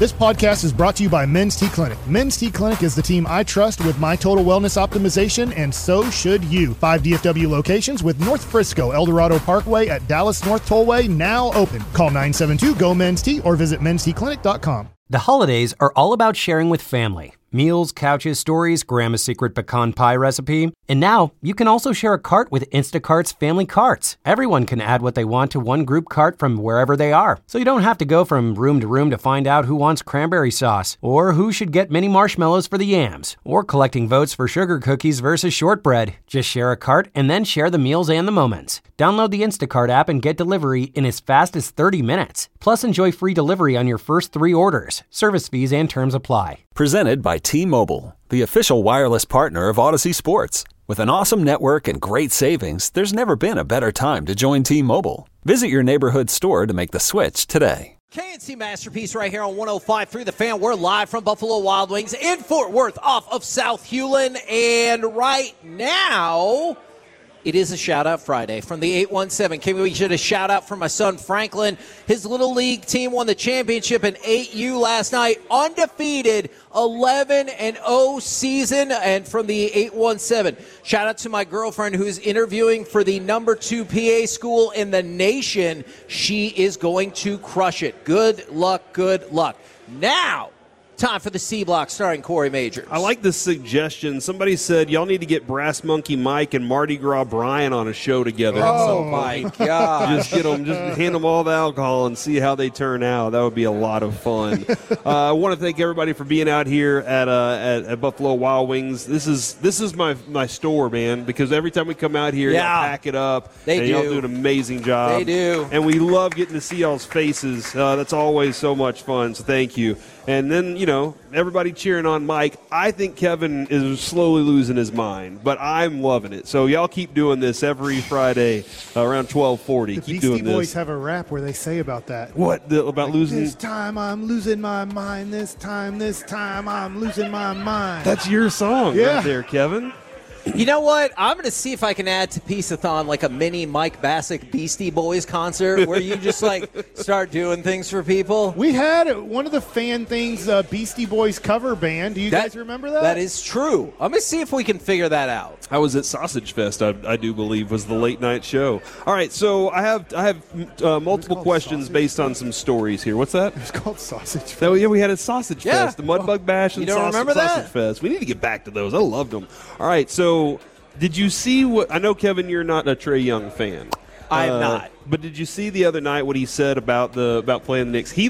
This podcast is brought to you by Men's T Clinic. Men's T Clinic is the team I trust with my total wellness optimization, and so should you. 5 DFW locations with North Frisco, Eldorado Parkway at Dallas North Tollway now open. Call 972-GO-MEN'S-T or visit mensteclinic.com. The holidays are all about sharing with family. Meals, couches, stories, Grandma's secret pecan pie recipe. And now, you can also share a cart with Instacart's Family Carts. Everyone can add what they want to one group cart from wherever they are. So you don't have to go from room to find out who wants cranberry sauce, or who should get mini marshmallows for the yams, or collecting votes for sugar cookies versus shortbread. Just share a cart and then share the meals and the moments. Download the Instacart app and get delivery in as fast as 30 minutes. Plus, enjoy free delivery on your first 3 orders. Service fees and terms apply. Presented by T-Mobile, the official wireless partner of Odyssey Sports. With an awesome network and great savings, there's never been a better time to join T-Mobile. Visit your neighborhood store to make the switch today. KNC Masterpiece right here on 105.3 The Fan. We're live from Buffalo Wild Wings in Fort Worth off of South Hewlin. And right now, it is a shout-out Friday from the 817. Can we get a shout-out for my son Franklin? His Little League team won the championship in 8U last night. Undefeated, 11-0 season. And from the 817, shout-out to my girlfriend who's interviewing for the number 2 PA school in the nation. She is going to crush it. Good luck, good luck. Now, time for the C Block starring Corey Majors. I like this suggestion. Somebody said y'all need to get Brass Monkey Mike and Mardi Gras Brian on a show together. Oh my God! Just get them, just hand them all the alcohol and see how they turn out. That would be a lot of fun. I want to thank everybody for being out here at Buffalo Wild Wings. This is my store, man. Because every time we come out here, y'all pack it up. Y'all do an amazing job. They do, and we love getting to see y'all's faces. That's always so much fun. So thank you. And then, everybody cheering on Mike. I think Kevin is slowly losing his mind, but I'm loving it. So y'all keep doing this every Friday around 12:40. Keep doing this. Beastie Boys have a rap where they say about that. What? About losing? This time I'm losing my mind. This time I'm losing my mind. That's your song right there, Kevin. You know what? I'm going to see if I can add to Peace-a-thon like a mini Mike Bassick Beastie Boys concert where you just start doing things for people. We had one of the fan things, Beastie Boys cover band. Do you guys remember that? That is true. I'm going to see if we can figure that out. I was at Sausage Fest, I do believe, was the late night show. All right, so I have multiple questions based on some stories here. What's that? It's called Sausage Fest. Oh, yeah, we had a Sausage Fest, the Mudbug Bash and Sausage Fest. We need to get back to those. I loved them. All right, so did you see what – I know, Kevin, you're not a Trae Young fan. I am not. But did you see the other night what he said about playing the Knicks? He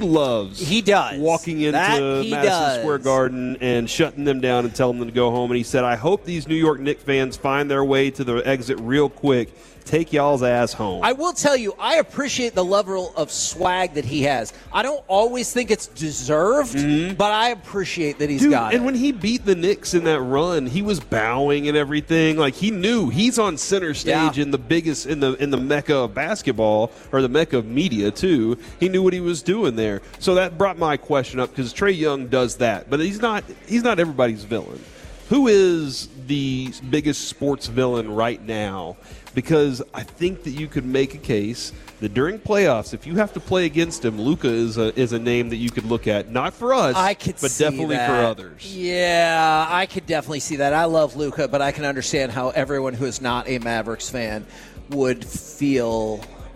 does walking into Madison Square Garden and shutting them down and telling them to go home. And he said, I hope these New York Knicks fans find their way to the exit real quick. Take y'all's ass home. I will tell you, I appreciate the level of swag that he has. I don't always think it's deserved, but I appreciate that he's got it. And when he beat the Knicks in that run, he was bowing and everything. Like, he knew he's on center stage in the biggest in the mecca of basketball, or the mecca of media too. He knew what he was doing there. So that brought my question up, because Trae Young does that, but he's not everybody's villain. Who is the biggest sports villain right now? Because I think that you could make a case that during playoffs, if you have to play against him, Luka is a name that you could look at. Not for us, but definitely for others. Yeah, I could definitely see that. I love Luka, but I can understand how everyone who is not a Mavericks fan would feel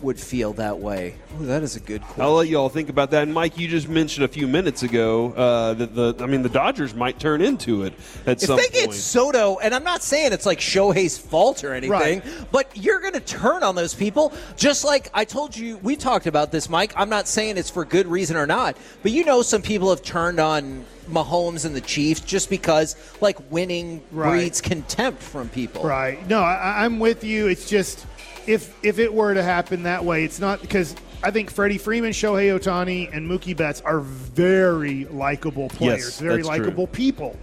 that way. Ooh, that is a good question. I'll let you all think about that. And Mike, you just mentioned a few minutes ago that the Dodgers might turn into it at some point. If they get Soto, and I'm not saying it's like Shohei's fault or anything, but you're going to turn on those people. Just like I told you, we talked about this, Mike. I'm not saying it's for good reason or not, but some people have turned on Mahomes and the Chiefs just because winning breeds contempt from people. Right. No, I'm with you. It's just if it were to happen that way, it's not because I think Freddie Freeman, Shohei Ohtani, and Mookie Betts are very likable players, very likable people.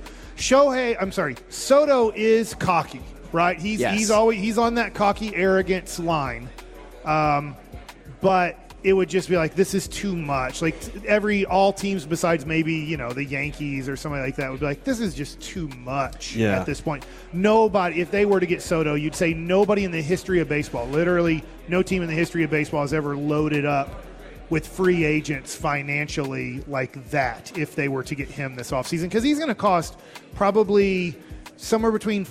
Soto is cocky, right? He's always on that cocky arrogance line, but it would just be like, this is too much. Like all teams besides maybe the Yankees or somebody like that would be like, this is just too much at this point. Nobody, if they were to get Soto, you'd say nobody in the history of baseball, literally no team in the history of baseball has ever loaded up with free agents financially like that if they were to get him this offseason, because he's going to cost probably somewhere between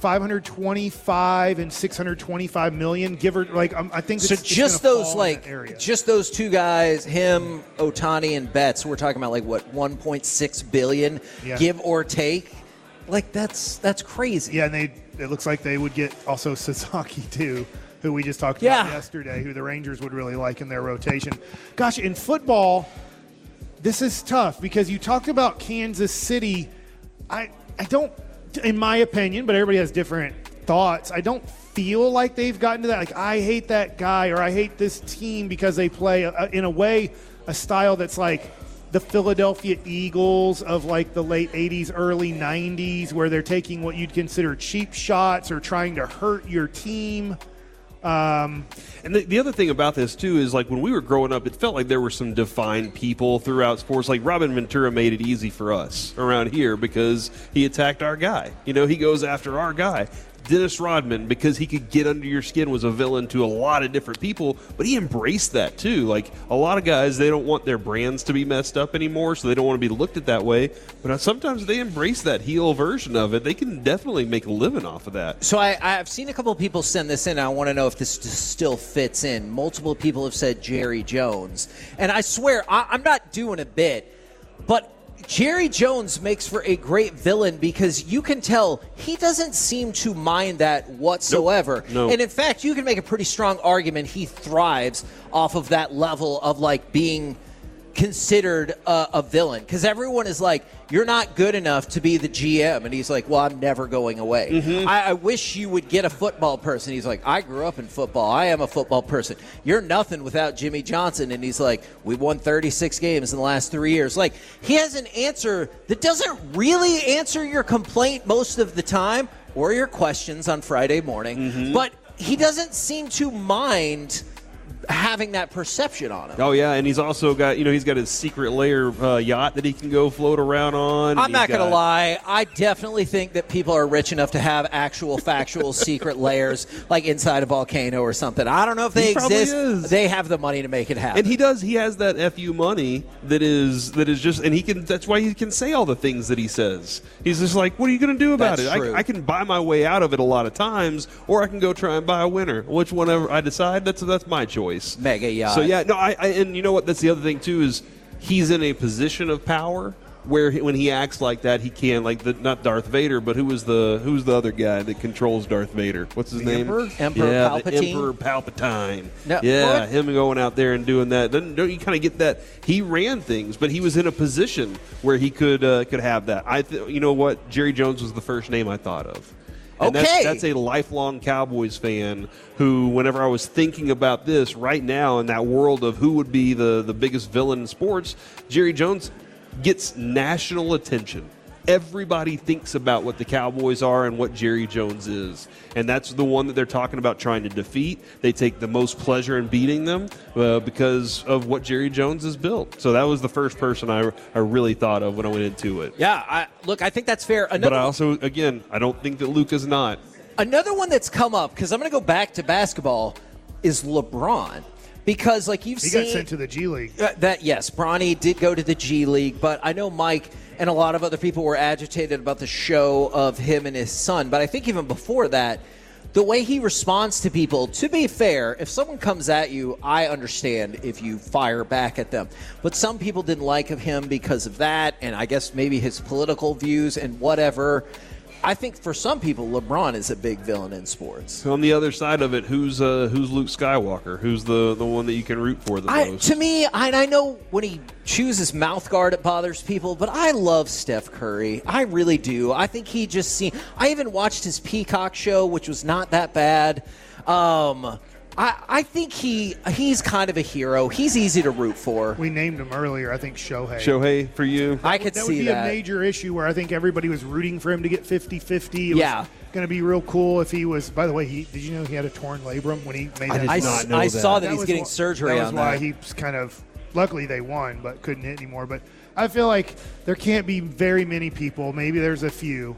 $525 and $625 million, give or like. I think so. Just those just those two guys, him, Ohtani, and Betts. We're talking about like what, $1.6 billion, give or take. Like that's crazy. Yeah, and it looks like they would get also Sasaki too, who we just talked about yesterday, who the Rangers would really like in their rotation. Gosh, in football, this is tough because you talked about Kansas City. I don't, in my opinion, but everybody has different thoughts. I don't feel like they've gotten to that. Like, I hate that guy or I hate this team because they play, in a way, a style that's like the Philadelphia Eagles of like the late 80s, early 90s, where they're taking what you'd consider cheap shots or trying to hurt your team. And the other thing about this, too, is like when we were growing up, it felt like there were some defined people throughout sports. Like Robin Ventura made it easy for us around here because he attacked our guy. You know, he goes after our guy. Dennis Rodman, because he could get under your skin, was a villain to a lot of different people, but he embraced that too. Like a lot of guys, they don't want their brands to be messed up anymore, so they don't want to be looked at that way. But sometimes they embrace that heel version of it. They can definitely make a living off of that. So I've seen a couple of people send this in. I want to know if this still fits in. Multiple people have said Jerry Jones. And I swear, I'm not doing a bit, but Jerry Jones makes for a great villain because you can tell he doesn't seem to mind that whatsoever. Nope. And in fact, you can make a pretty strong argument he thrives off of that level of like being considered a villain, because everyone is like, you're not good enough to be the GM, and he's like, well, I'm never going away. Mm-hmm. I wish you would get a football person. He's like, I grew up in football. I am a football person. You're nothing without Jimmy Johnson. And he's like, we won 36 games in the last 3 years. Like, he has an answer that doesn't really answer your complaint most of the time or your questions on Friday morning, but he doesn't seem to mind having that perception on him. Oh, yeah, and he's also got, he's got his secret lair yacht that he can go float around on. I'm not going to lie. I definitely think that people are rich enough to have actual, factual secret lairs, like inside a volcano or something. I don't know if they exist. They have the money to make it happen. And he does. He has that FU money that is just, and he can. That's why he can say all the things that he says. He's just like, what are you going to do about it? I can buy my way out of it a lot of times, or I can go try and buy a winner. Which whenever I decide, that's my choice. Mega yacht. So yeah, no, and you know what? That's the other thing too, is he's in a position of power where when he acts like that, he can, like not Darth Vader, but who's the other guy that controls Darth Vader? What's his name? Emperor Palpatine. The Emperor Palpatine. No, yeah, what? Him going out there and doing that. Don't you kind of get that? He ran things, but he was in a position where he could have that. You know what? Jerry Jones was the first name I thought of. And that's a lifelong Cowboys fan who, whenever I was thinking about this right now in that world of who would be the biggest villain in sports, Jerry Jones gets national attention. Everybody thinks about what the Cowboys are and what Jerry Jones is. And that's the one that they're talking about trying to defeat. They take the most pleasure in beating them because of what Jerry Jones has built. So that was the first person I really thought of when I went into it. Yeah, I think that's fair. But I also, again, I don't think that Luke is not. Another one that's come up, because I'm going to go back to basketball, is LeBron. Because, like you've seen, he got sent to the G League. Yes, Bronny did go to the G League, but I know Mike and a lot of other people were agitated about the show of him and his son. But I think even before that, the way he responds to people, to be fair, if someone comes at you, I understand if you fire back at them. But some people didn't like him because of that, and I guess maybe his political views and whatever. I think for some people, LeBron is a big villain in sports. On the other side of it, who's Luke Skywalker? Who's the one that you can root for the most? To me, I know when he chooses mouth guard, it bothers people, but I love Steph Curry. I really do. I think he just I even watched his Peacock show, which was not that bad. I think he's kind of a hero. He's easy to root for. We named him earlier, I think Shohei. Shohei for you? I could see that. That would be a major issue where I think everybody was rooting for him to get 50-50. It was going to be real cool if he was, by the way, did you know he had a torn labrum when he made that? I saw that he's getting surgery on that. That was why he's kind of, luckily they won, but couldn't hit anymore. But I feel like there can't be very many people, maybe there's a few,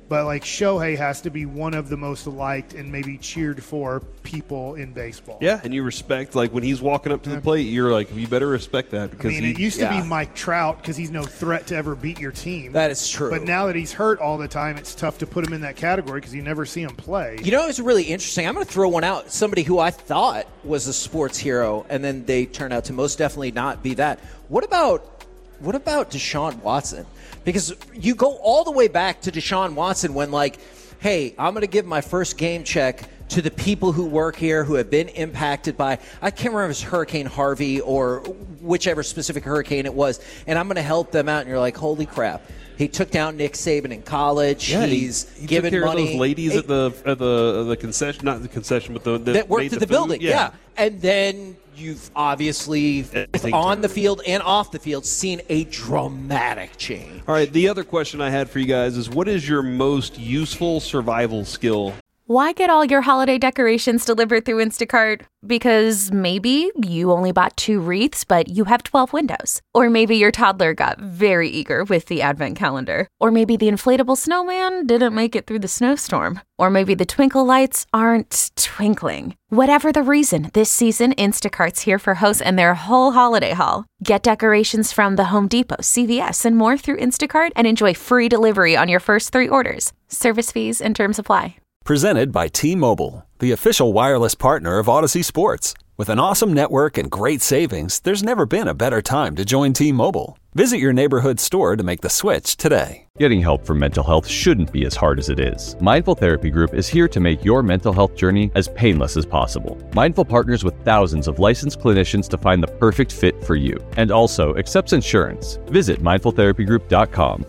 But, like, Shohei has to be one of the most liked and maybe cheered for people in baseball. Yeah, and you respect, like, when he's walking up to the plate, you're like, you better respect that. Because it used to be Mike Trout because he's no threat to ever beat your team. That is true. But now that he's hurt all the time, it's tough to put him in that category because you never see him play. You know, it's really interesting. I'm going to throw one out. Somebody who I thought was a sports hero, and then they turned out to most definitely not be that. What about Deshaun Watson? Because you go all the way back to Deshaun Watson when, like, hey, I'm going to give my first game check to the people who work here who have been impacted by, I can't remember if it's Hurricane Harvey or whichever specific hurricane it was, and I'm going to help them out. And you're like, holy crap. He took down Nick Saban in college. Yeah, He's he given took care money. Of those ladies at the concession, not the concession, but the that worked at the building. Yeah. And then you've obviously, on the field and off the field, seen a dramatic change. All right, the other question I had for you guys is, what is your most useful survival skill? Why get all your holiday decorations delivered through Instacart? Because maybe you only bought 2 wreaths, but you have 12 windows. Or maybe your toddler got very eager with the advent calendar. Or maybe the inflatable snowman didn't make it through the snowstorm. Or maybe the twinkle lights aren't twinkling. Whatever the reason, this season, Instacart's here for hosts and their whole holiday haul. Get decorations from the Home Depot, CVS, and more through Instacart and enjoy free delivery on your first 3 orders. Service fees and terms apply. Presented by T-Mobile, the official wireless partner of Odyssey Sports. With an awesome network and great savings, there's never been a better time to join T-Mobile. Visit your neighborhood store to make the switch today. Getting help for mental health shouldn't be as hard as it is. Mindful Therapy Group is here to make your mental health journey as painless as possible. Mindful partners with thousands of licensed clinicians to find the perfect fit for you, and also accepts insurance. Visit mindfultherapygroup.com.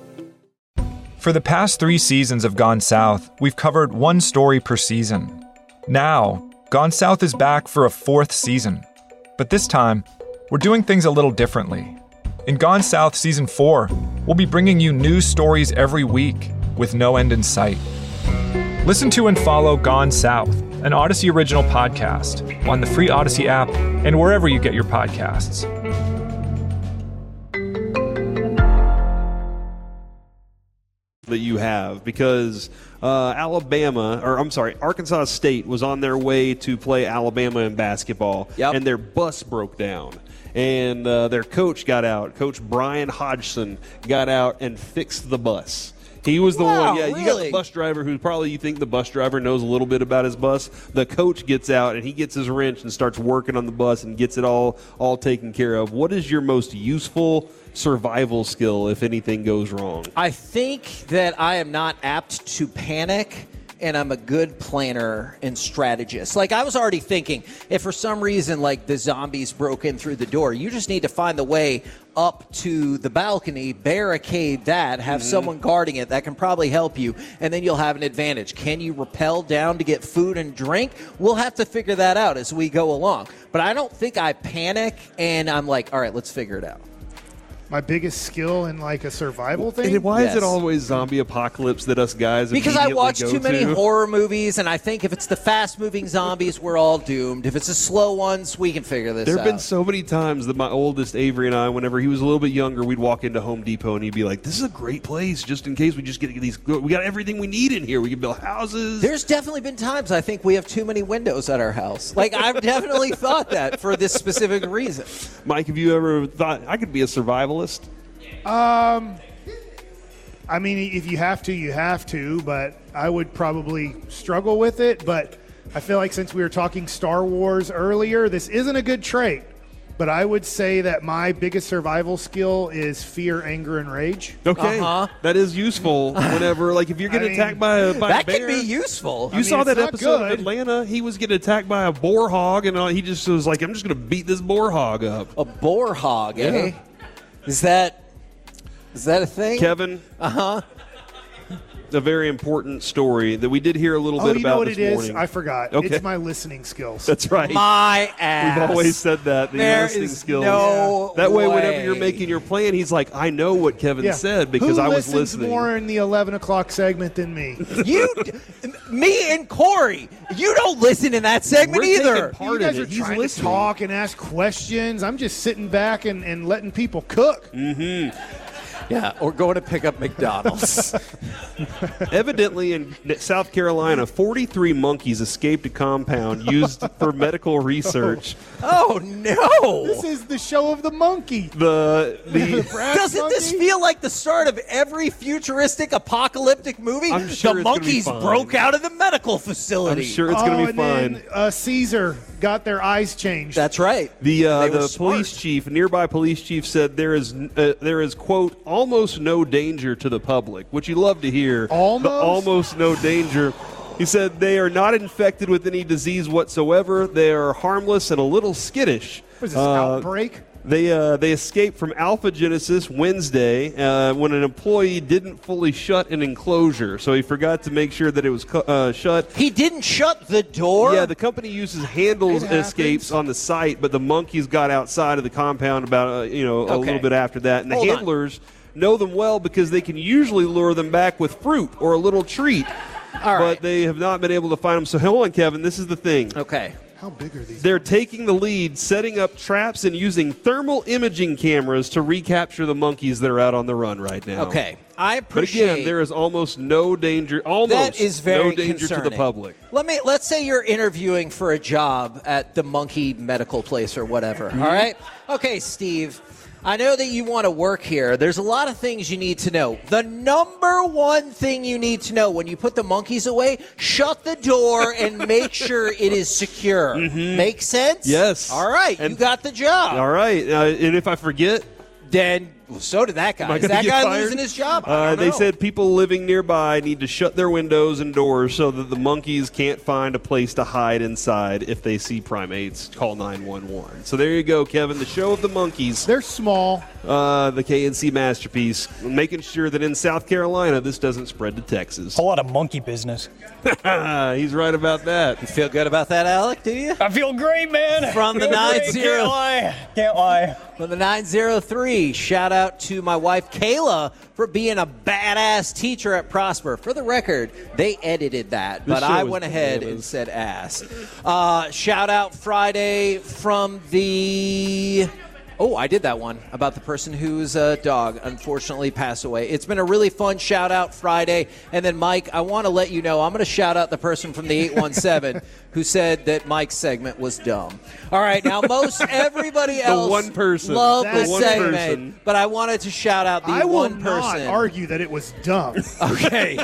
For the past 3 seasons of Gone South, we've covered 1 story per season. Now, Gone South is back for a 4th season. But this time, we're doing things a little differently. In Gone South Season 4, we'll be bringing you new stories every week with no end in sight. Listen to and follow Gone South, an Odyssey original podcast, on the free Odyssey app and wherever you get your podcasts. That you have, because Arkansas State was on their way to play Alabama in basketball, and their bus broke down. And their coach got out. Coach Brian Hodgson got out and fixed the bus. He was the one. Yeah, really? You got the bus driver who probably you think the bus driver knows a little bit about his bus. The coach gets out and he gets his wrench and starts working on the bus and gets it all taken care of. What is your most useful survival skill if anything goes wrong? I think that I am not apt to panic, and I'm a good planner and strategist. Like, I was already thinking, if for some reason, like, the zombies broke in through the door, you just need to find the way up to the balcony, barricade that, have someone guarding it that can probably help you, and then you'll have an advantage. Can you rappel down to get food and drink? We'll have to figure that out as we go along. But I don't think I panic, and I'm like, all right, let's figure it out. My biggest skill in, like, a survival thing? And why is it always zombie apocalypse that us guys Because I watch go too many to? horror movies, and I think if it's the fast-moving zombies, we're all doomed. If it's the slow ones, we can figure this out. There have been so many times that my oldest, Avery, and I, whenever he was a little bit younger, we'd walk into Home Depot, and he'd be like, this is a great place just in case we just get these. We got everything we need in here. We can build houses. There's definitely been times I think we have too many windows at our house. Like, I've definitely thought that for this specific reason. Mike, have you ever thought, I could be a survivalist? I mean, if you have to, you have to, but I would probably struggle with it. But I feel like since we were talking Star Wars earlier, this isn't a good trait. But I would say that my biggest survival skill is fear, anger, and rage. Okay, that is useful whenever, like, if you're getting attacked by a bear. That can be useful. You saw that episode of Atlanta? He was getting attacked by a boar hog, and he just was like, I'm just going to beat this boar hog up. A boar hog, eh? Is that a thing? Kevin? A very important story that we did hear a little bit about this morning. Oh, you know what it is? I forgot. Okay. It's my listening skills. That's right. My ass. We've always said that. The listening skills. No that way, way. whenever you're making your plan, he's like, I know what Kevin said because I was listening. Who listens more in the 11 o'clock segment than me? Me and Corey. You don't listen in that segment either. You guys are trying to talk and ask questions. I'm just sitting back and letting people cook. Mm-hmm. Yeah, or going to pick up McDonald's. Evidently, in South Carolina, 43 monkeys escaped a compound used for medical research. Oh, no. This is the show of the monkey. Doesn't this feel like the start of every futuristic apocalyptic movie? I'm sure the it's gonna be monkeys fine. broke out of the medical facility. I'm sure it's going to be fine. Then, Caesar got their eyes changed. That's right. The were police chief, nearby police chief, said there is quote almost no danger to the public, which you love to hear. Almost no danger. He said they are not infected with any disease whatsoever. They are harmless and a little skittish. Was this outbreak? They escaped from Alpha Genesis Wednesday when an employee didn't fully shut an enclosure, so he forgot to make sure that it was shut. He didn't shut the door? Yeah, the company uses handles escapes on the site, but the monkeys got outside of the compound about a little bit after that, and the handlers know them well because they can usually lure them back with fruit or a little treat. But they have not been able to find them. So hold on, Kevin. This is the thing. Okay. How big are these? They're taking the lead, setting up traps, and using thermal imaging cameras to recapture the monkeys that are out on the run right now. Okay. I appreciate. But again, there is almost no danger. That is very no danger concerning. to the public. Let's say you're interviewing for a job at the monkey medical place or whatever. All right. Okay, Steve. I know that you want to work here. There's a lot of things you need to know. The number one thing you need to know when you put the monkeys away, shut the door and make sure it is secure. Make sense? Yes. All right. You got the job. All right. And if I forget, then so did that guy. Is that guy losing his job? They said people living nearby need to shut their windows and doors so that the monkeys can't find a place to hide inside if they see primates. Call 911. So there you go, Kevin. The show of the monkeys. They're small. The KNC masterpiece. Making sure that in South Carolina this doesn't spread to Texas. A lot of monkey business. He's right about that. You feel good about that, Alec, do you? I feel great, man. From the 9-0. Can't lie. From the 903, shout out to my wife, Kayla, for being a badass teacher at Prosper. For the record, they edited that, but I went ahead and said ass. Shout out Friday from the... Oh, I did that one about the person whose dog unfortunately passed away. It's been a really fun shout-out Friday. And then, Mike, I want to let you know, I'm going to shout out the person from the 817 who said that Mike's segment was dumb. All right, now most everybody else one person. loved the one segment, person. but I wanted to shout out the one person. I will not argue that it was dumb. Okay.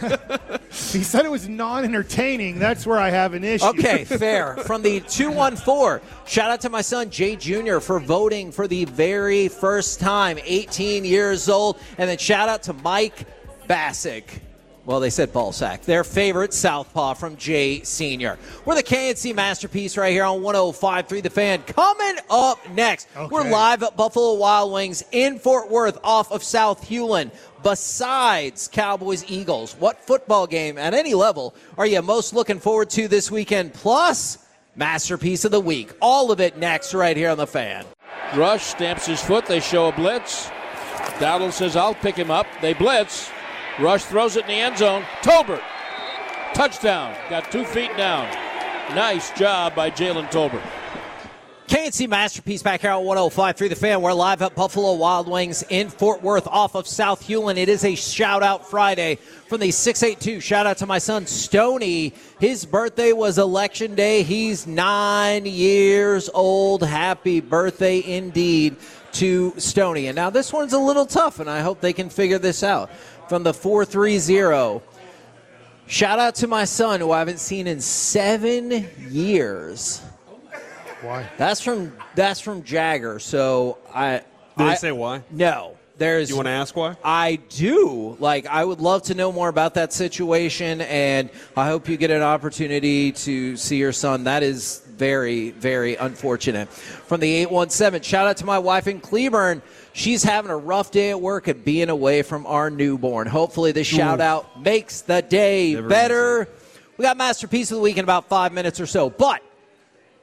He said it was non-entertaining. That's where I have an issue. Okay, fair. From the 214, shout out to my son, Jay Jr., for voting for the very first time, 18 years old. And then shout out to Mike Bassick. Well, they said Ballsack. Their favorite southpaw from Jay Sr. We're the KNC Masterpiece right here on 105.3 The Fan. Coming up next, we're live at Buffalo Wild Wings in Fort Worth off of South Hewlin. Besides Cowboys-Eagles, what football game at any level are you most looking forward to this weekend? Plus, Masterpiece of the Week. All of it next right here on The Fan. Rush stamps his foot. They show a blitz. Dowdle says, I'll pick him up. They blitz. Rush throws it in the end zone. Tolbert. Touchdown. Got 2 feet down. Nice job by Jalen Tolbert. KNC Masterpiece back here on 105.3 The Fan. We're live at Buffalo Wild Wings in Fort Worth off of South Hewlin. It is a shout-out Friday from the 682. Shout-out to my son, Stoney. His birthday was Election Day. He's 9 years old. Happy birthday indeed to Stoney. And now this one's a little tough, and I hope they can figure this out. From the 430, shout out to my son, who I haven't seen in 7 years. Why? That's from Jagger. So Did they say why? No. You want to ask why? I do. I would love to know more about that situation, and I hope you get an opportunity to see your son. That is very, very unfortunate. From the 817, shout out to my wife in Cleburne. She's having a rough day at work and being away from our newborn. Hopefully this shout-out makes the day better. We got Masterpiece of the Week in about 5 minutes or so. But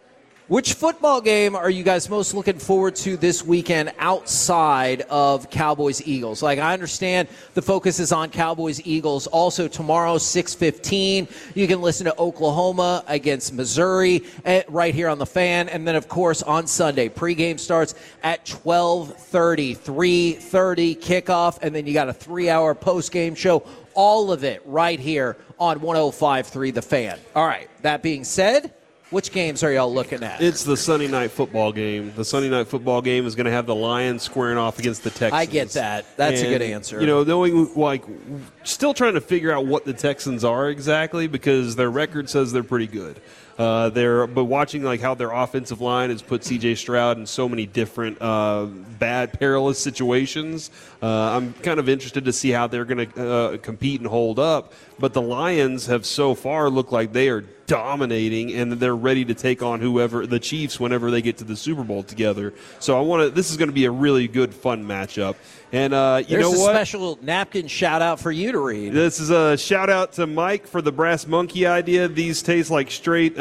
Which football game are you guys most looking forward to this weekend outside of Cowboys-Eagles? Like, I understand the focus is on Cowboys-Eagles. Also, tomorrow, 6:15, you can listen to Oklahoma against Missouri right here on The Fan. And then, of course, on Sunday, pregame starts at 12:30, 3:30 kickoff, and then you got a 3-hour postgame show. All of it right here on 105.3 The Fan. All right, that being said, which games are y'all looking at? It's the Sunday night football game. The Sunday night football game is going to have the Lions squaring off against the Texans. I get that. That's a good answer. You know, knowing, like, still trying to figure out what the Texans are exactly because their record says they're pretty good. But watching like how their offensive line has put C.J. Stroud in so many different bad, perilous situations, I'm kind of interested to see how they're going to compete and hold up. But the Lions have so far looked like they are dominating, and they're ready to take on the Chiefs whenever they get to the Super Bowl together. So this is going to be a really good, fun matchup. And you know what? There's a special napkin shout out for you to read. This is a shout out to Mike for the brass monkey idea. These taste like straight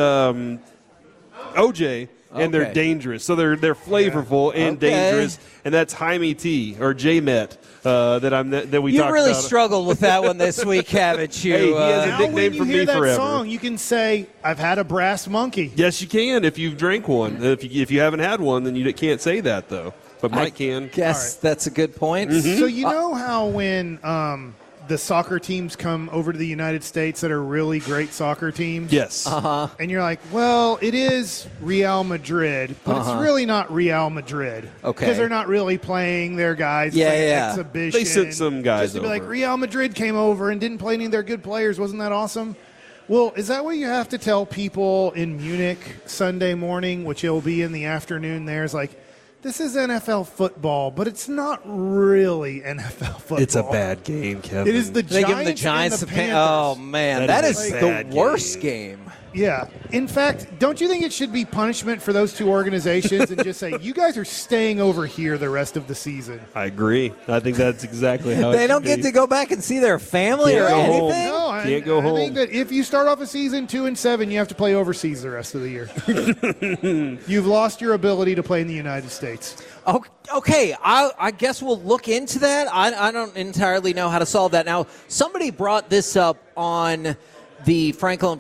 OJ. And they're dangerous. So they're flavorful and dangerous. And that's Jaime T or J-Met that we talked about. You really struggled with that one this week, haven't you? Hey, he has a nickname for me forever. Song, you can say, I've had a brass monkey. Yes, you can if you've drank one. If you haven't had one, then you can't say that, though. But Mike can. Yes, that's a good point. Mm-hmm. So you know how when the soccer teams come over to the United States that are really great soccer teams? Yes. And you're like, well, it is Real Madrid, but it's really not Real Madrid. Okay. Because they're not really playing their guys. Exhibition. They sent some guys just to be over. like, Real Madrid came over and didn't play any of their good players. Wasn't that awesome? Well, is that what you have to tell people in Munich Sunday morning, which will be in the afternoon there? Is like, this is NFL football, but it's not really NFL football. It's a bad game, Kevin. It is the They give the Giants Giants and the Panthers. Oh, man. That is the worst game. Yeah. In fact, don't you think it should be punishment for those two organizations and just say, you guys are staying over here the rest of the season? I agree. I think that's exactly how They don't get to go back and see their family or anything? No, Can't go home. I think that if you start off a season 2-7, you have to play overseas the rest of the year. You've lost your ability to play in the United States. Okay, I guess we'll look into that. I don't entirely know how to solve that. Now, somebody brought this up on the Frankel and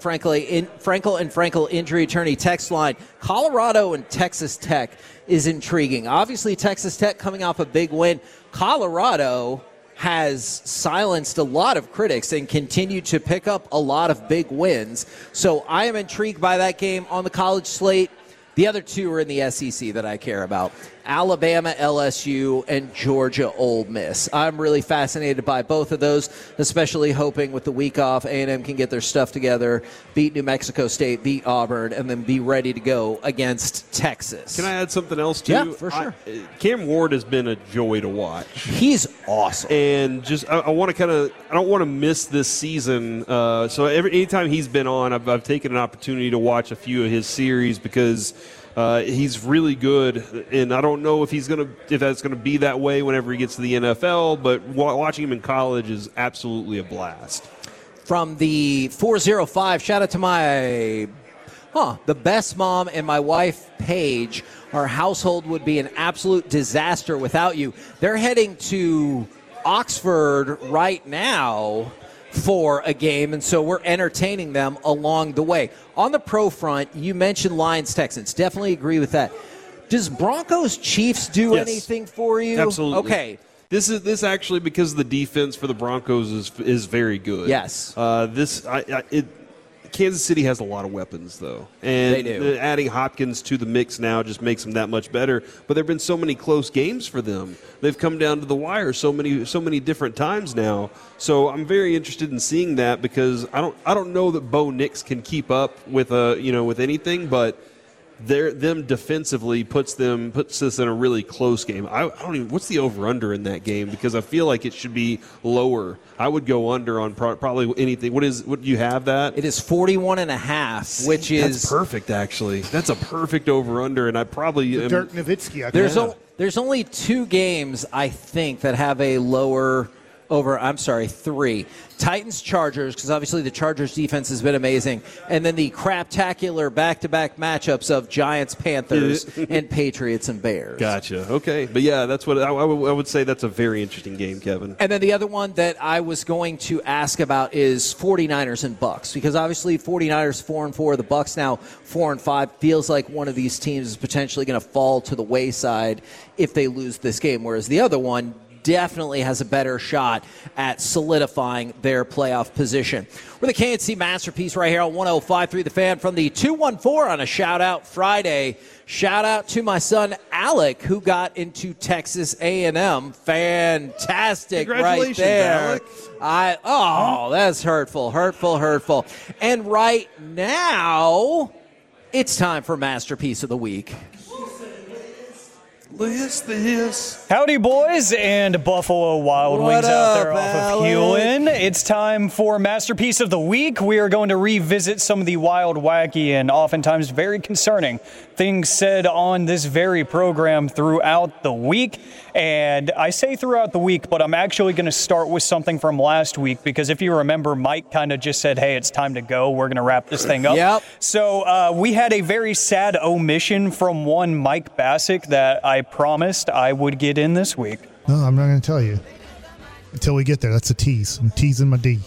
Frankel injury attorney text line. Colorado and Texas Tech is intriguing. Obviously, Texas Tech coming off a big win. Colorado has silenced a lot of critics and continued to pick up a lot of big wins. So I am intrigued by that game on the college slate. The other two are in the SEC that I care about. Alabama, LSU, and Georgia, Ole Miss. I'm really fascinated by both of those, especially hoping with the week off, A&M can get their stuff together, beat New Mexico State, beat Auburn, and then be ready to go against Texas. Can I add something else, too? Yeah, for sure. Cam Ward has been a joy to watch. He's awesome. And just I want to I don't want to miss this season. So anytime he's been on, I've taken an opportunity to watch a few of his series because he's really good, and I don't know if that's gonna be that way whenever he gets to the NFL. But watching him in college is absolutely a blast. From the 405, shout out to the best mom and my wife Paige. Our household would be an absolute disaster without you. They're heading to Oxford right now for a game, and so we're entertaining them along the way. On the pro front, you mentioned Lions-Texans. Definitely agree with that. Does Broncos-Chiefs do anything for you? Absolutely. Okay. This actually, because the defense for the Broncos is very good. Yes. Kansas City has a lot of weapons, though. And they do. Adding Hopkins to the mix now just makes them that much better. But there have been so many close games for them. They've come down to the wire so many different times now. So I'm very interested in seeing that because I don't know that Bo Nix can keep up with anything, but them defensively puts us in a really close game. I don't even. What's the over/under in that game? Because I feel like it should be lower. I would go under on probably anything. What do you have that? It is 41.5, which that's perfect. Actually, that's a perfect over/under, and I probably Dirk Nowitzki. There's only two games I think that have a lower 3. Titans-Chargers, because obviously the Chargers defense has been amazing. And then the craptacular back-to-back matchups of Giants-Panthers and Patriots and Bears. Gotcha. Okay. But, yeah, that's what I would say that's a very interesting game, Kevin. And then the other one that I was going to ask about is 49ers and Bucks, because obviously 49ers 4-4, the Bucks now 4-5. Feels like one of these teams is potentially going to fall to the wayside if they lose this game, whereas the other one definitely has a better shot at solidifying their playoff position. We're the KNC Masterpiece right here on 105.3 The Fan from the 214 on a Shout-Out Friday. Shout-out to my son, Alec, who got into Texas A&M. Fantastic right there. Alec. That's hurtful. And right now, it's time for Masterpiece of the Week. This. Howdy, boys, and Buffalo Wild Wings out there off of Hewlin. It's time for Masterpiece of the Week. We are going to revisit some of the wild, wacky, and oftentimes very concerning things said on this very program throughout the week. And I say throughout the week, but I'm actually going to start with something from last week, because if you remember, Mike kind of just said, hey, it's time to go. We're going to wrap this thing up. Yep. So we had a very sad omission from one Mike Bassick that I promised I would get in this week. No, I'm not going to tell you until we get there. That's a tease. I'm teasing my D.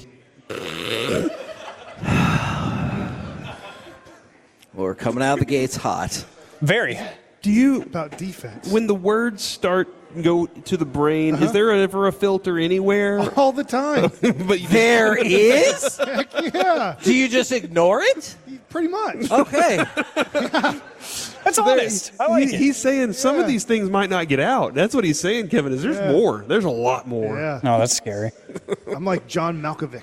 We're coming out of the gates hot. Very. Do you, about defense, when the words start go to the brain, is there ever a filter anywhere? All the time. But There is? Heck yeah. Do you just ignore it? Pretty much. Okay. That's honest. I like it. He's saying some of these things might not get out. That's what he's saying, Kevin, is there's more. There's a lot more. Yeah. No, that's scary. I'm like John Malkovich.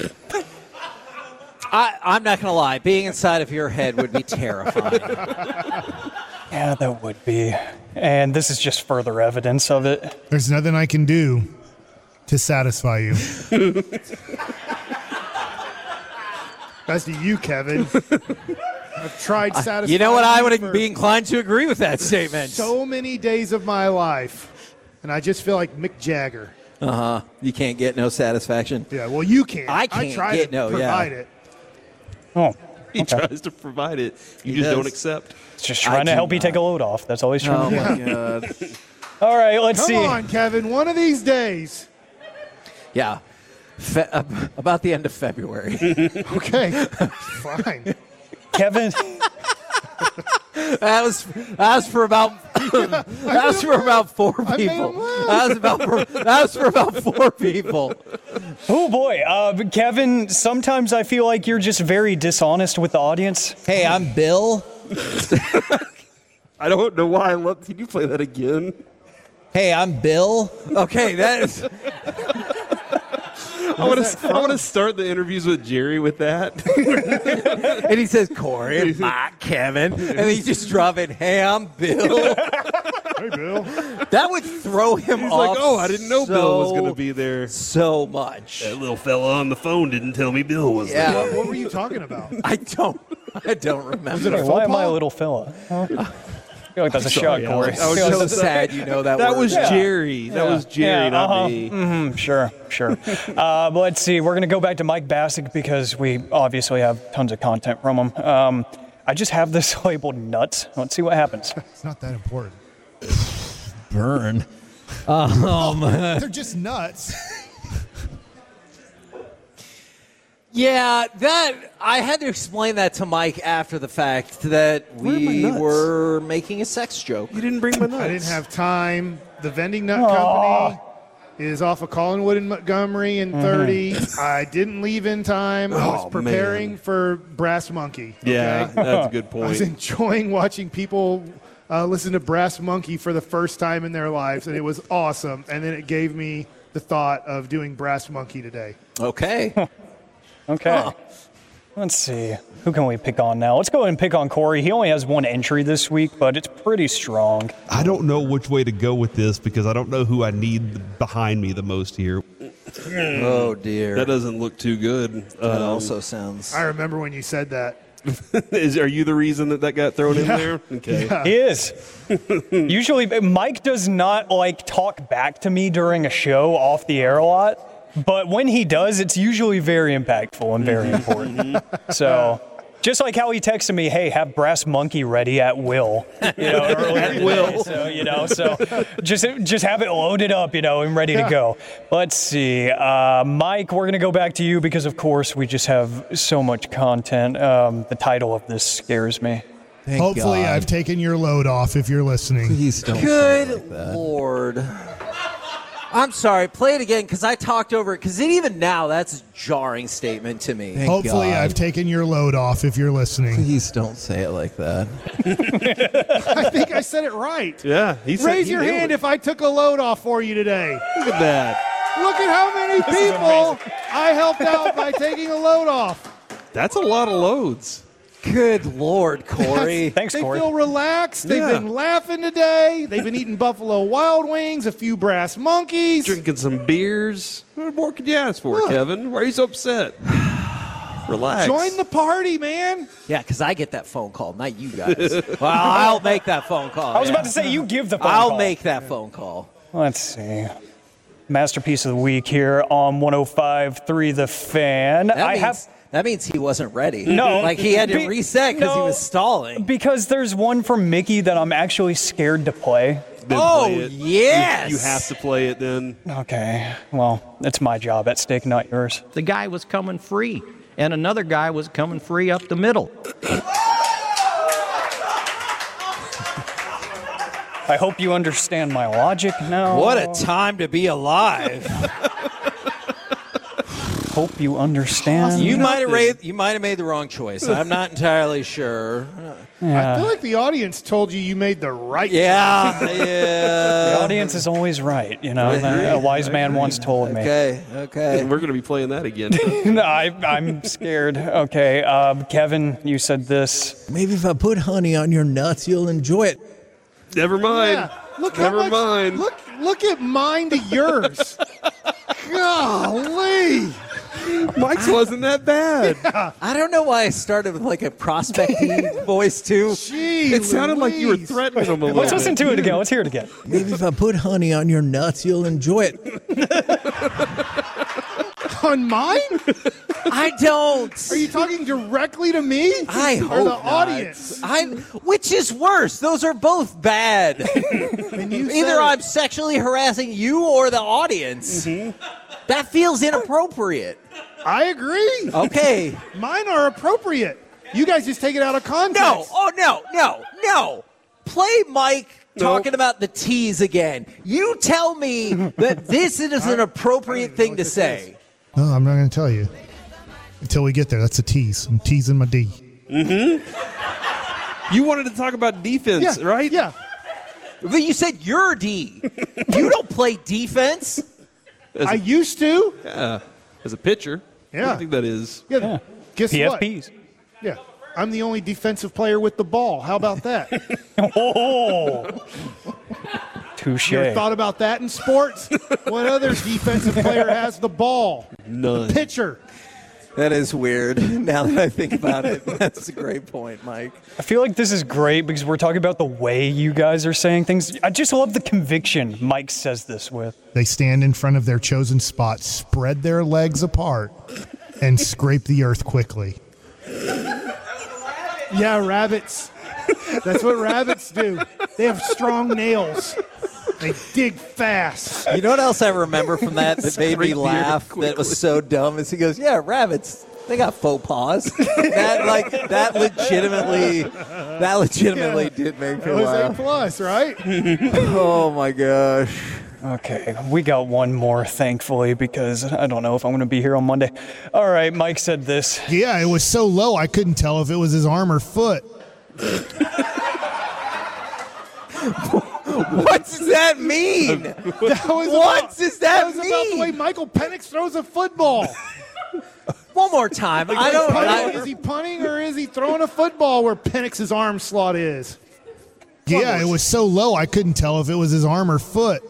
I'm not going to lie. Being inside of your head would be terrifying. Yeah, that would be. And this is just further evidence of it. There's nothing I can do to satisfy you. As to you, Kevin. I've tried satisfying You know what? I would for be inclined to agree with that statement. so many days of my life, and I just feel like Mick Jagger. You can't get no satisfaction. Yeah, well, you can't. I can't try get to no, provide yeah. it. Oh, He tries to provide it. You just does. don't accept. it's just trying to help you take a load off. That's all he's Oh, trying to my do. God. All right, let's Come see. on, Kevin. One of these days. Yeah. About the end of February. Okay. Fine. Kevin, That was for about four I made people. him laugh. That was for about four people. oh boy, Kevin, sometimes I feel like you're just very dishonest with the audience. Hey, I'm Bill. I don't know why I love. Can you play that again? Hey, I'm Bill. Okay, that is. I want to start the interviews with Jerry with that. And he says, Corey, Mike, Kevin. And he just drop it, hey, I'm Bill. Hey, Bill. That would throw him He's off. like, oh, I didn't know Bill was going to be there. So much. That little fella on the phone didn't tell me Bill was there. Yeah. What were you talking about? I don't remember. Was it a Hey, faux why am I a pas? little fella? Huh? I feel like that's a shot, Corey. I was I feel like so that's- sad you know that That word. was Jerry. That was Jerry, not me. Sure. But let's see. We're going to go back to Mike Bassick because we obviously have tons of content from him. I just have this labeled nuts. Let's see what happens. It's not that important. Burn. They're just nuts. Yeah, that I had to explain that to Mike after the fact that Where are my we nuts? were making a sex joke. You didn't bring my nuts. I didn't have time. The vending nut company is off of Collinwood and Montgomery and 30. I didn't leave in time. I was Oh, preparing man. for Brass Monkey. Yeah, okay? that's a good I was point. enjoying watching people listen to Brass Monkey for the first time in their lives, and it was awesome. And then it gave me the thought of doing Brass Monkey today. Okay. Okay. Let's see. Who can we pick on now? Let's go ahead and pick on Corey. He only has one entry this week, but it's pretty strong. I don't know which way to go with this because I don't know who I need behind me the most here. Oh, dear. That doesn't look too good. That also sounds. I remember when you said that. Are you the reason that got thrown in there? Okay. Yeah. He is. Usually, Mike does not talk back to me during a show off the air a lot. But when he does, it's usually very impactful and very important. So, just like how he texted me, hey, have Brass Monkey ready at will. At will. So, just have it loaded up, and ready to go. Let's see. Mike, we're going to go back to you because, of course, we just have so much content. The title of this scares me. Hopefully I've taken your load off if you're listening. Please don't. Good Lord. I'm sorry. Play it again because I talked over it. Because even now, that's a jarring statement to me. Hopefully I've taken your load off if you're listening. Please don't say it like that. I think I said it right. Yeah. Raise your hand if I took a load off for you today. Look at that. Look at how many people I helped out by taking a load off. That's a lot of loads. Good Lord, Corey. Thanks, Corey. They feel relaxed. They've been laughing today. They've been eating Buffalo Wild Wings, a few Brass Monkeys. Drinking some beers. What more could you ask for, Kevin? Why are you so upset? Relax. Join the party, man. Yeah, because I get that phone call, not you guys. Well, I'll make that phone call. I was about to say, you give the phone call. I'll make that phone call. Let's see. Masterpiece of the week here on 105.3 The Fan. That means he wasn't ready. No. Like he had to reset because he was stalling. Because there's one from Mickey that I'm actually scared to play. Play it. Yes! You have to play it then. Okay. Well, it's my job at stake, not yours. The guy was coming free, and another guy was coming free up the middle. I hope you understand my logic now. What a time to be alive. Hope you understand. You might have made the wrong choice. I'm not entirely sure. I feel like the audience told you made the right choice. Yeah. The audience is always right, A wise man once told me. Okay. And we're going to be playing that again. No, I'm scared. Okay, Kevin, you said this. Maybe if I put honey on your nuts, you'll enjoy it. Never mind. Yeah. Look Never mind. Look at mine to yours. Golly. Mike's wasn't that bad. Yeah. I don't know why I started with like a prospecting voice too. Jeez, it sounded like you were threatening him a little Let's listen to it again. Let's hear it again. Maybe if I put honey on your nuts, you'll enjoy it. On mine? I don't. Are you talking directly to me? I hope or the not. audience? Which is worse? Those are both bad. Either I'm sexually harassing you or the audience. Mm-hmm. That feels inappropriate. I agree. Okay. Mine are appropriate. You guys just take it out of context. No. Oh, no. Play Mike talking about the tease again. You tell me that this is an appropriate thing to say. No, I'm not going to tell you. Until we get there. That's a tease. I'm teasing my D. Mm-hmm. You wanted to talk about defense, right? Yeah. But you said you're D. You don't play defense. I used to. Yeah. As a pitcher. Yeah. I think that is. Yeah. Guess PFPs. what? Yeah. I'm the only defensive player with the ball. How about that? Oh. Touche. You ever thought about that in sports? What other defensive player has the ball? None. The pitcher. That is weird. Now that I think about it, that's a great point, Mike. I feel like this is great because we're talking about the way you guys are saying things. I just love the conviction Mike says this with. They stand in front of their chosen spot, spread their legs apart, and scrape the earth quickly. Yeah, rabbits. That's what rabbits do. They have strong nails. They dig fast. You know what else I remember from that made me laugh that was so dumb is he goes, yeah, rabbits, they got faux paws. that legitimately did make me laugh. That was A+, right? Oh, my gosh. Okay, we got one more, thankfully, because I don't know if I'm going to be here on Monday. All right, Mike said this. Yeah, it was so low I couldn't tell if it was his arm or foot. What does that mean? What does that mean? That was about the way Michael Penix throws a football. One more time. Is he punting or is he throwing a football where Penix's arm slot is? Yeah, it was so low I couldn't tell if it was his arm or foot.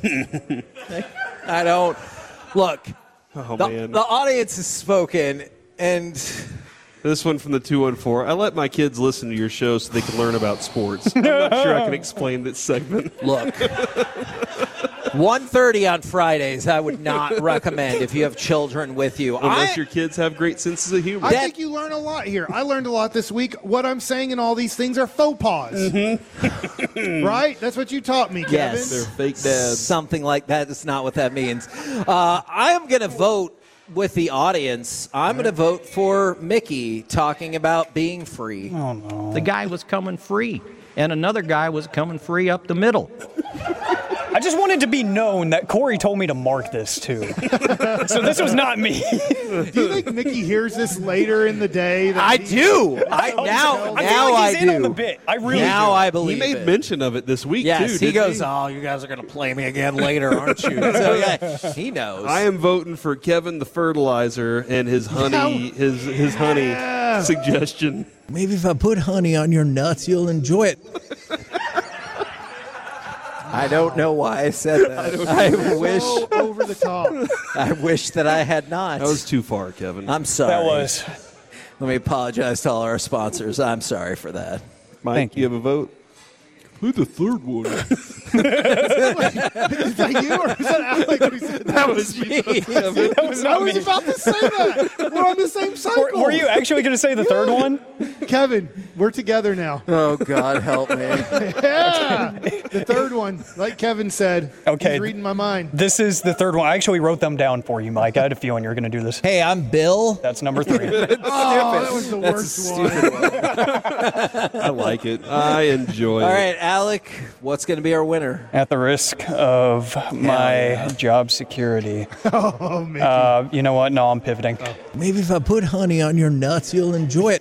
I don't. Look, man. The audience has spoken, and this one from the 214. I let my kids listen to your show so they can learn about sports. I'm not sure I can explain this segment. Look, 1:30 on Fridays, I would not recommend if you have children with you. Unless your kids have great senses of humor. I think you learn a lot here. I learned a lot this week. What I'm saying in all these things are faux pas. Mm-hmm. Right? That's what you taught me, Kevin. Yes. They're fake dads. Something like that is not what that means. I am going to vote with the audience. I'm going to vote for Mickey talking about being free. Oh, no. The guy was coming free, and another guy was coming free up the middle. I just wanted to be known that Corey told me to mark this, too. So this was not me. Do you think Mickey hears this later in the day? I do. I feel now like he's I in on the do. bit. I really Now do. I believe He made it. mention of it this week, Yes, too. he didn't goes, oh, you guys are going to play me again later, aren't you? So, yeah, he knows. I am voting for Kevin the fertilizer and his honey, his honey suggestion. Maybe if I put honey on your nuts, you'll enjoy it. I don't know why I said that. I wish So over the top. I wish that I had not. That was too far, Kevin. I'm sorry. That was. Let me apologize to all our sponsors. I'm sorry for that. Mike, Thank you have a vote? Who the third one? Is that you or is that Alec who said that? That was me. That was I not was me. about to say that. We're on the same cycle. Were you actually going to say the third one? Kevin, we're together now. Oh, God help me. Yeah. The third one, like Kevin said. Okay. He's reading my mind. This is the third one. I actually wrote them down for you, Mike. I had a feeling you were going to do this. Hey, I'm Bill. That's number 3. Oh, that was the worst one. I like it. I enjoy it. All right, Alec, what's going to be our winner? At the risk of my job security. Oh, Mickey. You know what? No, I'm pivoting. Maybe if I put honey on your nuts, you'll enjoy it.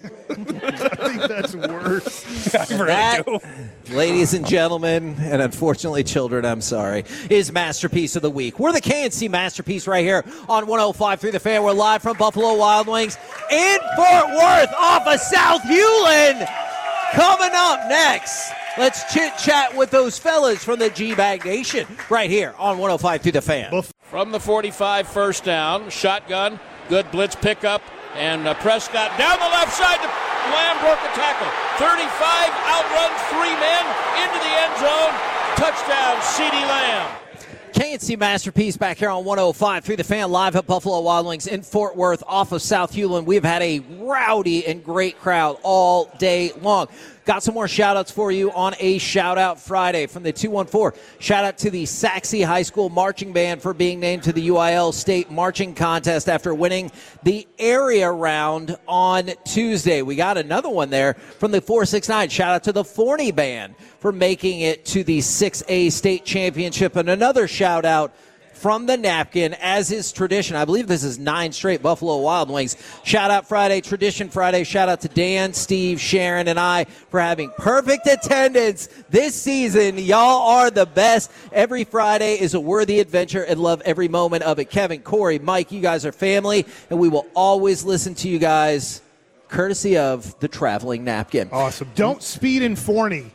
I think that's worse. I really That, do. ladies and gentlemen, and unfortunately children, I'm sorry, is Masterpiece of the Week. We're the KNC Masterpiece right here on 105.3 The Fan. We're live from Buffalo Wild Wings in Fort Worth off of South Hewlin. Coming up next, let's chit-chat with those fellas from the G-Bag Nation right here on 105.3 The Fan. From the 45, first down, shotgun, good blitz pickup, and Prescott down the left side. Lamb broke the tackle. 35, outruns 3 men into the end zone. Touchdown, CeeDee Lamb. KNC Masterpiece back here on 105.3 The Fan, live at Buffalo Wild Wings in Fort Worth off of South Hewlin. We've had a rowdy and great crowd all day long. Got some more shout-outs for you on a Shout-Out Friday from the 214. Shout-out to the Saxe High School Marching Band for being named to the UIL State Marching Contest after winning the area round on Tuesday. We got another one there from the 469. Shout-out to the Forney Band for making it to the 6A State Championship. And another shout-out from the napkin, as is tradition. I believe this is 9 straight Buffalo Wild Wings. Shout out Friday, Tradition Friday. Shout out to Dan, Steve, Sharon, and I for having perfect attendance this season. Y'all are the best. Every Friday is a worthy adventure and love every moment of it. Kevin, Corey, Mike, you guys are family, and we will always listen to you guys courtesy of the Traveling Napkin. Awesome. Don't speed in Forney.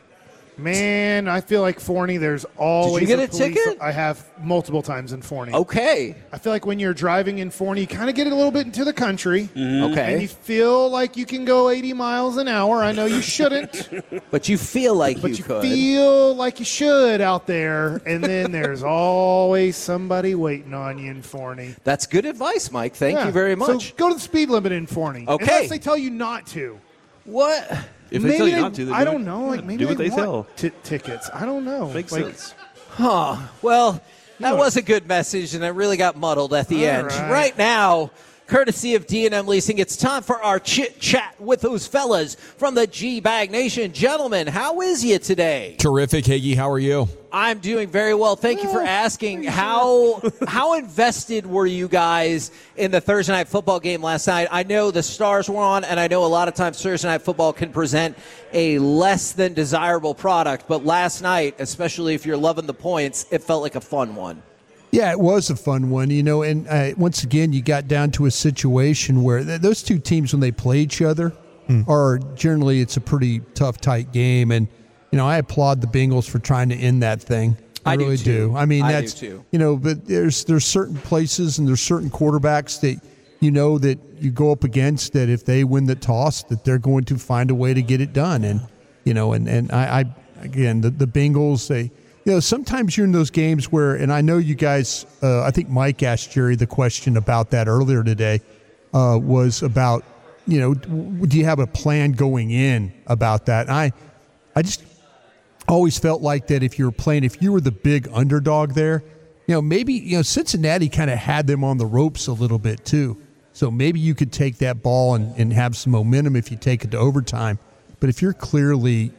Man, I feel like Forney, there's always Did you get a police. ticket? I have multiple times in Forney. Okay. I feel like when you're driving in Forney, you kind of get a little bit into the country. Okay. And you feel like you can go 80 miles an hour. I know you shouldn't, But you feel like but you could. feel like you should out there. And then there's always somebody waiting on you in Forney. That's good advice, Mike. Thank Yeah. you very much. So go to the speed limit in Forney. Okay. Unless they tell you not to. What? If they tell you not to, then I don't know. Like yeah, maybe do what they want tell. tickets. I don't know. Makes Like, sense. Huh. Well, that was a good message, and it really got muddled at the end. right. Right now, courtesy of D&M Leasing, it's time for our chit-chat with those fellas from the G-Bag Nation. Gentlemen, how is you today? Terrific, Higgy. How are you? I'm doing very well. Thank you for asking. How invested were you guys in the Thursday Night Football game last night? I know the Stars were on, and I know a lot of times Thursday Night Football can present a less than desirable product, but last night, especially if you're loving the points, it felt like a fun one. Yeah, it was a fun one, and once again, you got down to a situation where those two teams, when they play each other, are generally, it's a pretty tough, tight game, and I applaud the Bengals for trying to end that thing. I really do. I mean, that's do too. But there's certain places and there's certain quarterbacks that that you go up against that if they win the toss, that they're going to find a way to get it done, and I again the Bengals sometimes you're in those games where, and I know you guys, I think Mike asked Jerry the question about that earlier today, was about, do you have a plan going in about that? And I just always felt like that if you were the big underdog there, maybe, Cincinnati kind of had them on the ropes a little bit too. So maybe you could take that ball and have some momentum if you take it to overtime. But if you're clearly,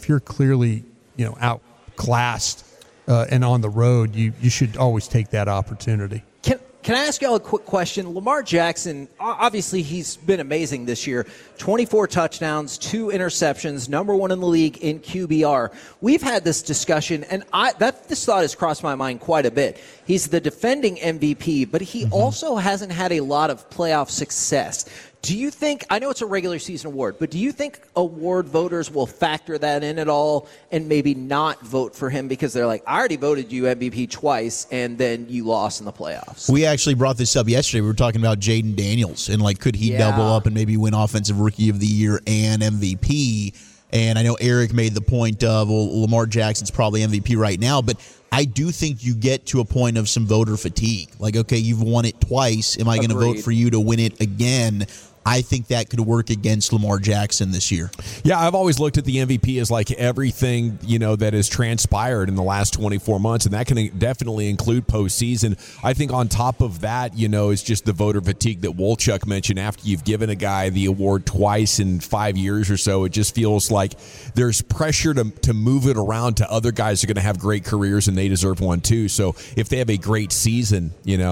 outclassed and on the road, you should always take that opportunity. Can I ask y'all a quick question? Lamar Jackson, obviously he's been amazing this year. 24 touchdowns, 2 interceptions, number 1 in the league in QBR. We've had this discussion, and this thought has crossed my mind quite a bit. He's the defending MVP, but he also hasn't had a lot of playoff success. Do you think, I know it's a regular season award, but do you think award voters will factor that in at all and maybe not vote for him because they're like, I already voted you MVP twice and then you lost in the playoffs? We actually brought this up yesterday. We were talking about Jaden Daniels and could he double up and maybe win Offensive Rookie of the Year and MVP? And I know Eric made the point of, Lamar Jackson's probably MVP right now, but I do think you get to a point of some voter fatigue. Okay, you've won it twice. Am I going to vote for you to win it again? I think that could work against Lamar Jackson this year. Yeah, I've always looked at the MVP as everything, that has transpired in the last 24 months, and that can definitely include postseason. I think on top of that, it's just the voter fatigue that Wolchuk mentioned. After you've given a guy the award twice in 5 years or so, it just feels like there's pressure to move it around to other guys who are going to have great careers, and they deserve one too. So if they have a great season,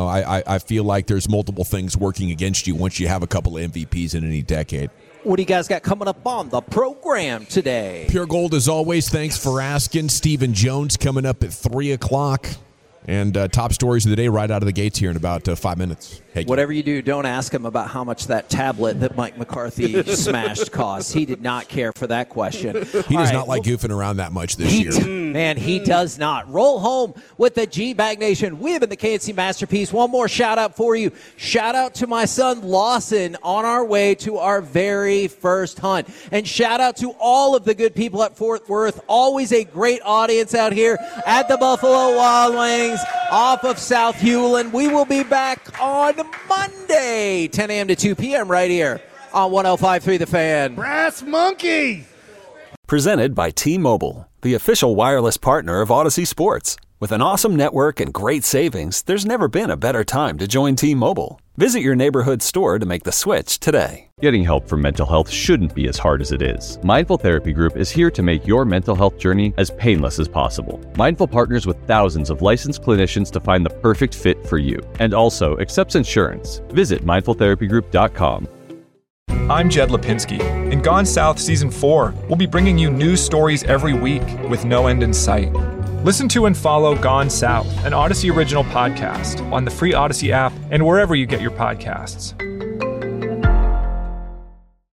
I feel like there's multiple things working against you once you have a couple of MVPs in any decade. What do you guys got coming up on the program today? Pure Gold, as always, thanks for asking. Stephen Jones coming up at 3 o'clock. And top stories of the day right out of the gates here in about 5 minutes. Hey, whatever you do, don't ask him about how much that tablet that Mike McCarthy smashed costs. He did not care for that question. He does not like goofing around that much this year. Man, he does not. Roll home with the G-Bag Nation. We have been the KNC Masterpiece. One more shout-out for you. Shout-out to my son, Lawson, on our way to our very first hunt. And shout-out to all of the good people at Fort Worth. Always a great audience out here at the Buffalo Wild Wings off of South Hewlin. We will be back on Monday, 10 a.m. to 2 p.m. right here on 105.3 The Fan. Brass Monkey! Presented by T-Mobile, the official wireless partner of Odyssey Sports. With an awesome network and great savings, there's never been a better time to join T-Mobile. Visit your neighborhood store to make the switch today. Getting help for mental health shouldn't be as hard as it is. Mindful Therapy Group is here to make your mental health journey as painless as possible. Mindful partners with thousands of licensed clinicians to find the perfect fit for you, and also accepts insurance. Visit mindfultherapygroup.com. I'm Jed Lipinski. In Gone South Season 4, we'll be bringing you news stories every week with no end in sight. Listen to and follow Gone South, an Odyssey original podcast, on the free Odyssey app and wherever you get your podcasts.